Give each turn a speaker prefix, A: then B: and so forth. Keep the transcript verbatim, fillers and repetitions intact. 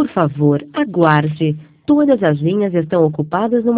A: Por favor, aguarde. Todas as linhas estão ocupadas no